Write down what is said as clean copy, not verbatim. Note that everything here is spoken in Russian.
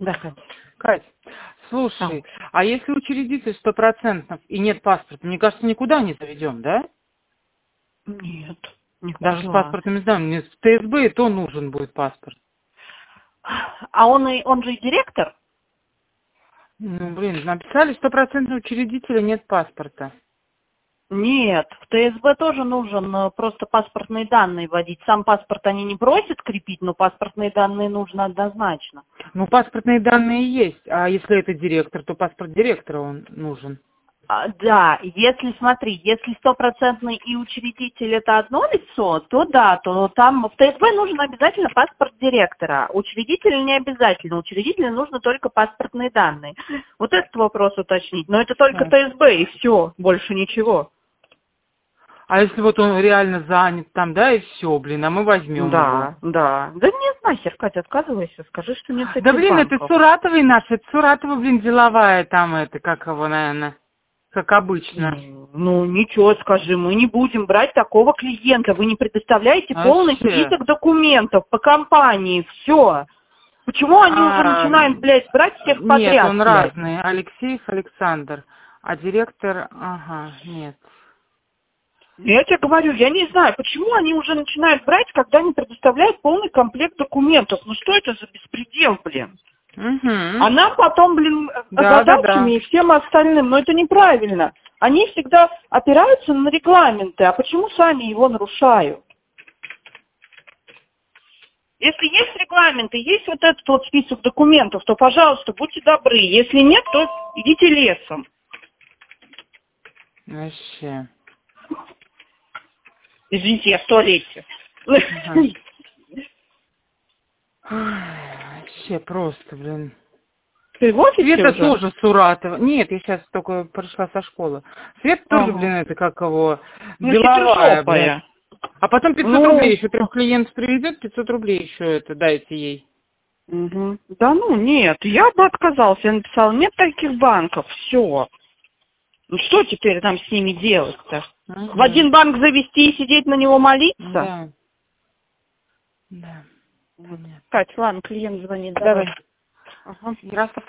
Да, Катя. Кать, слушай, а если учредитель 100% и нет паспорта, мне кажется, никуда не заведем, да? Нет, никуда. Даже с паспортными данными. В ТСБ и то нужен будет паспорт. А он же и директор? Ну, блин, написали 100% учредителя нет паспорта. Нет, в ТСБ тоже нужен просто паспортные данные вводить. Сам паспорт они не просят крепить, но паспортные данные нужно однозначно. Ну, паспортные данные есть, а если это директор, то паспорт директора он нужен. Да, если стопроцентный и учредитель это одно лицо, то да, то там в ТСБ нужен обязательно паспорт директора. Учредителю не обязательно, учредителю нужно только паспортные данные. Вот этот вопрос уточнить, но это только Так. ТСБ и все, больше ничего. А если вот он реально занят там, да, и все, блин, а мы возьмем его. Да. Да нет, нахер, Катя, отказывайся, скажи, что нет Да, таких блин, это банков. Суратовой наша, это Суратова, блин, деловая там, это, как его, наверное, как обычно. Ну, ничего, скажи, мы не будем брать такого клиента. Вы не предоставляете полный Вообще. список документов по компании. Все. Почему они уже начинают, блядь, брать всех Нет, подряд, он блядь? разный. Алексеев Александр. А директор, ага, нет. Я тебе говорю, я не знаю, почему они уже начинают брать, когда не предоставляют полный комплект документов. Ну что это за беспредел, блин? Угу. А нам потом, блин, Да. задачами и всем остальным, но это неправильно. Они всегда опираются на регламенты, а почему сами его нарушают? Если есть регламенты, есть вот этот вот список документов, то, пожалуйста, будьте добры. Если нет, то идите лесом. Вообще. Извините, я в туалете. Ага. Ай, вообще просто, блин. Ты в офисе Света уже? тоже Суратова. Нет, я сейчас только пришла со школы. Света тоже, Ага. блин, это как его, Ну, деловая, блин. хитрожопая. А потом 500 Ну, рублей еще 3 клиентов приведет, 500 рублей еще это дайте ей. угу. Да ну нет, я бы отказался. Я написала, нет таких банков, все. Ну что теперь нам с ними делать-то? Угу. В один банк завести и сидеть на него молиться? Да. Да. Вот. Понятно. Кать, ладно, клиент звонит, Давай. давай. Ага. Ярослав.